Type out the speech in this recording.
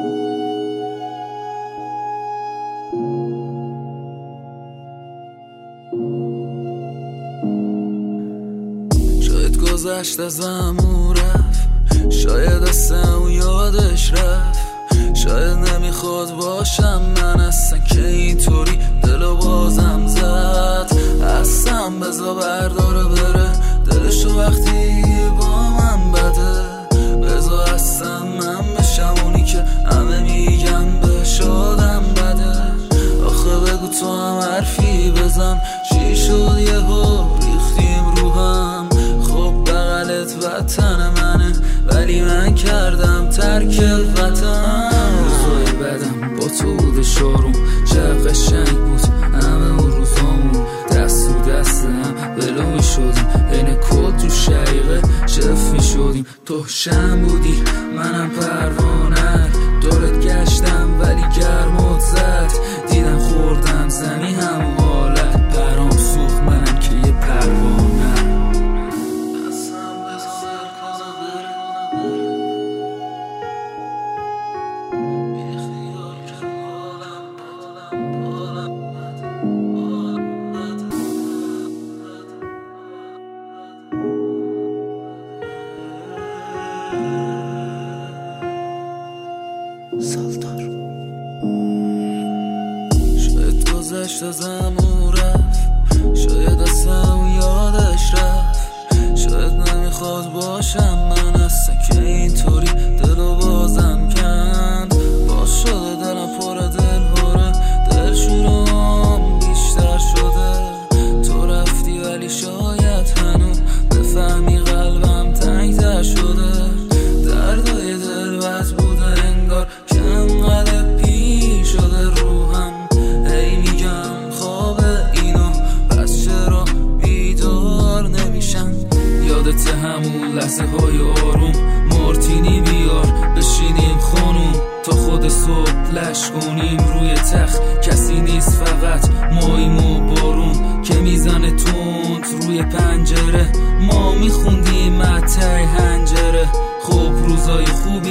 شاید گذشت ازم و رفت، شاید اصلا یادش رفت، شاید نمیخواد باشم من اصلا که اینطوری دلو بازم زد. اصلا بزا برداره بره دلشو وقتی با من بده، بزا اصلا من بشم اونی که همه میگن بهش آدم بده. آخه بگو تو هم حرفی بزن، چی شد یهو ریختیم رو هم؟ خب بغلت وطن منه ولی من کردم ترک وطن. روزای بدم با تو بود شاروم، چه قشنگ بود همه اون روزامون، دست تو دست هم ولو می شدیم، این کد تو شقیقه شف می شدیم. تو شم بودی منم پروانه، دورت گشتم ولی گرمت زد، دیدم خوردم زمین هم حالت برام سوخت منم که یه پروانه. شاید گذشت ازم و رفت، شاید اصلا یادش رفت، شاید نمیخواد باشم من اصلا که اینطوری دلو بازم کند. باز شده دلم پر دلهوره، دلشورم بیشتر شده. تو رفتی ولی شاید هنوز بفهمی قلبم تنگ‌تر شده. دردای دل بد بوده انگار که انقدر پیر شده روحم. هی میگم خوابه اینو پس چرا بیدار نمیشم؟ یادت همون لحظه های آروم، مارتینی بیار بشینیم خانوم، تا خود صبح لش کنیم روی تخت. کسی نیست فقط ماییم و بارون که میزنه تند روی پنجره. ما میخوندیم متای هنجره، خب روزای خوب